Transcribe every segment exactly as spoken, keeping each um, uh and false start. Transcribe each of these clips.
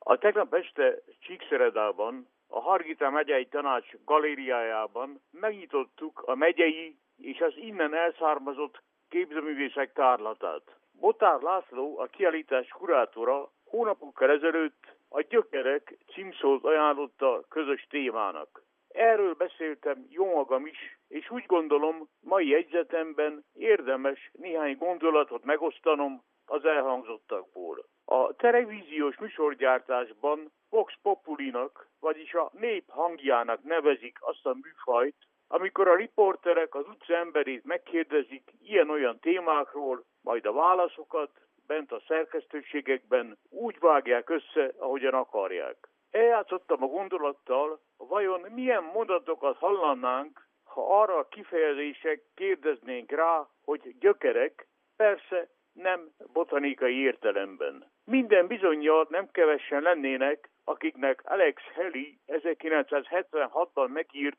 A tegnap este Csíkszeredában, a Hargita megyei tanács galériájában megnyitottuk a megyei és az innen elszármazott képzőművészek tárlatát. Botár László, a kiállítás kurátora hónapokkal ezelőtt a Gyökerek címszót ajánlotta közös témának. Erről beszéltem jó magam is, és úgy gondolom, mai jegyzetemben érdemes néhány gondolatot megosztanom az elhangzottakból. A televíziós műsorgyártásban Vox Populinak, vagyis a nép hangjának nevezik azt a műfajt, amikor a riporterek az utca emberét megkérdezik ilyen-olyan témákról, majd a válaszokat bent a szerkesztőségekben úgy vágják össze, ahogyan akarják. Eljátszottam a gondolattal, vajon milyen mondatokat hallanánk, ha arra a kifejezések kérdeznénk rá, hogy gyökerek, persze nem botanikai értelemben. Minden bizonnyal nem kevessen lennének, akiknek Alex Haley ezerkilencszázhetvenhatban megírt,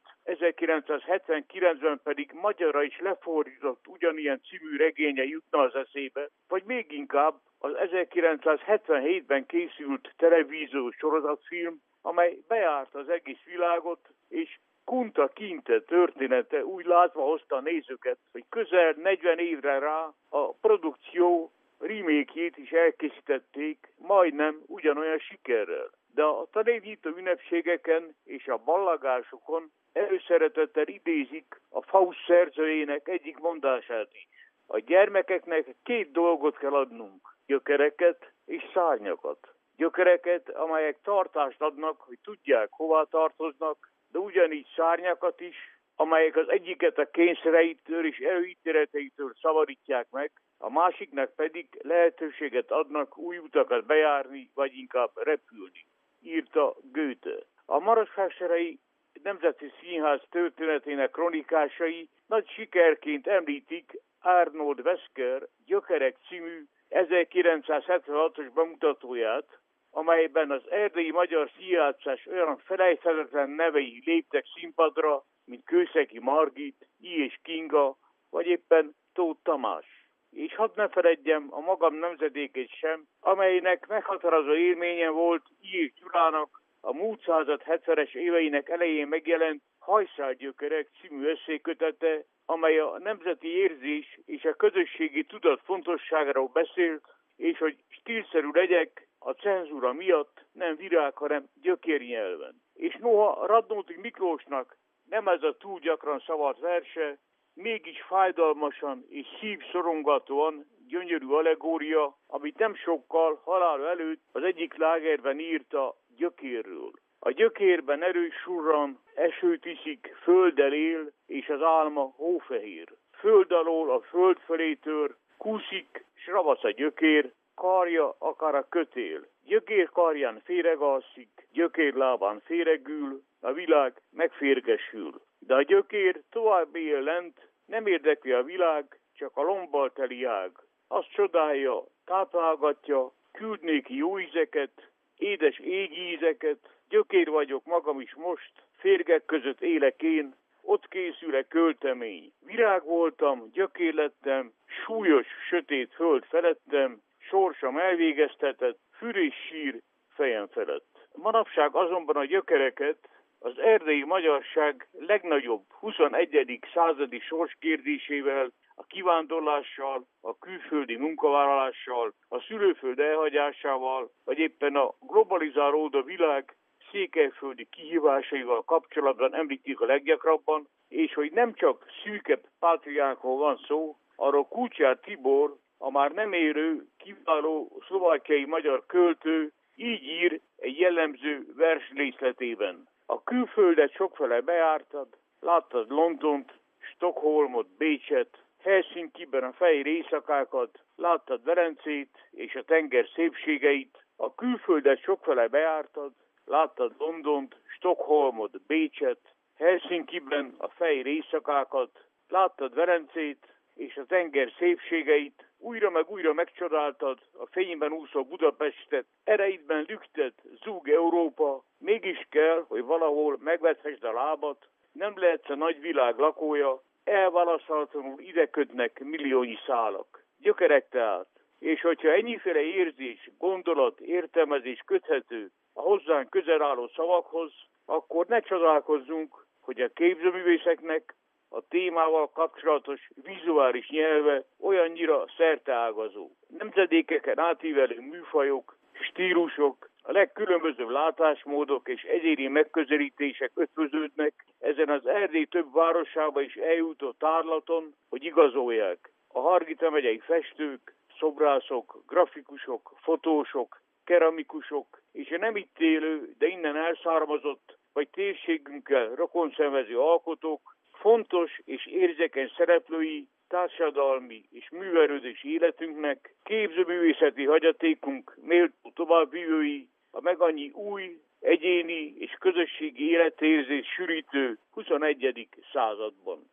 ezerkilencszázhetvenkilencben pedig magyarra is lefordított ugyanilyen című regénye jutna az eszébe, vagy még inkább az ezerkilencszázhetvenhétben készült televíziós sorozatfilm, amely bejárta az egész világot, és Kunta Kinte története úgy látva hozta a nézőket, hogy közel negyven évre rá a produkció remake-jét is elkészítették, majdnem ugyanolyan sikerrel. De a tanévnyitó ünnepségeken és a ballagásokon előszeretettel idézik a Faust szerzőjének egyik mondását is. A gyermekeknek két dolgot kell adnunk, gyökereket és szárnyakat. Gyökereket, amelyek tartást adnak, hogy tudják, hová tartoznak, de ugyanígy szárnyakat is, amelyek az egyiket a kényszereitől és erőítéleteitől szabadítják meg, a másiknak pedig lehetőséget adnak új utakat bejárni, vagy inkább repülni, írta Goethe. A Marosvásárhelyi Nemzeti Színház történetének kronikásai nagy sikerként említik Arnold Wesker Gyökerek című ezerkilencszázhetvenhatos bemutatóját, amelyben az erdélyi magyar színjátszás olyan felejthetetlen nevei léptek színpadra, mint Kőszegi Margit, I. és Kinga, vagy éppen Tóth Tamás. És hadd ne feledjem a magam nemzedékét sem, amelynek meghatározó élménye volt I. és Gyulának a múlt század hetvenes éveinek elején megjelent Hajszálgyökerek című esszékötete, amely a nemzeti érzés és a közösségi tudat fontosságáról beszélt, és hogy stílszerű legyek, a cenzúra miatt nem virág, hanem gyökérnyelven. És noha Radnóti Miklósnak nem ez a túl gyakran szavart verse, mégis fájdalmasan és szívszorongatóan gyönyörű allegória, amit nem sokkal halála előtt az egyik lágerben írta gyökérről. A gyökérben erős surran, esőt iszik, földdel él, és az álma hófehér. Föld alól a föld felé tör, kúszik, s ravasz a gyökér, karja akár a kötél. Gyökér karján féregalszik, gyökér lábán féregül, a világ megférgesül. De a gyökér tovább él lent, nem érdekli a világ, csak a lombbal teli ág. Azt csodálja, táplálgatja, küld néki jó ízeket, édes égi ízeket, gyökér vagyok magam is most, férgek között élek én, ott készül-e költemény. Virág voltam, gyökér lettem, súlyos, sötét föld felettem, sorsam elvégeztetett, fürés sír fejem felett. Manapság azonban a gyökereket az erdélyi magyarság legnagyobb huszonegyedik századi sorskérdésével, a kivándorlással, a külföldi munkavállalással, a szülőföld elhagyásával, vagy éppen a globalizálódó világ székelyföldi kihívásaival kapcsolatban említik a leggyakrabban, és hogy nem csak szűkebb pátriákról van szó, arról Kucsár Tibor, a már nem élő, kiváló szlovákiai magyar költő így ír egy jellemző versrészletében. A külföldet sokfele bejártad, láttad Londont, Stockholmot, Bécset, Helsinkiben a fehér éjszakákat, láttad Velencét és a tenger szépségeit. A külföldet sokfele bejártad, láttad Londont, Stockholmot, Bécset, Helsinkiben a fehér éjszakákat, láttad Velencét és a tenger szépségeit, újra meg újra megcsodáltad a fényben úszó Budapestet, ereidben lüktet, zúg Európa, mégis kell, hogy valahol megvethessd a lábat, nem lehetsz a nagy világ lakója, elválaszthatatlanul ide kötnek milliónyi szálak. Gyökerek tehát, És hogyha ennyiféle érzés, gondolat, értelmezés köthető a hozzánk közel álló szavakhoz, akkor ne csodálkozzunk, hogy a képzőművészeknek a témával kapcsolatos vizuális nyelve olyannyira szerteágazó. Nemzedékeken átívelő műfajok, stílusok, a legkülönbözőbb látásmódok és egyéni megközelítések ötvöződnek ezen az Erdély több városába is eljutó tárlaton, hogy igazolják. A Hargita megyei festők, szobrászok, grafikusok, fotósok, keramikusok és a nem itt élő, de innen elszármazott vagy térségünkkel rokonszenvező alkotók fontos és érzékeny szereplői társadalmi és művelődési életünknek, képzőművészeti hagyatékunk méltó továbbvívői a meg annyi új, egyéni és közösségi életérzés sűrítő huszonegyedik században.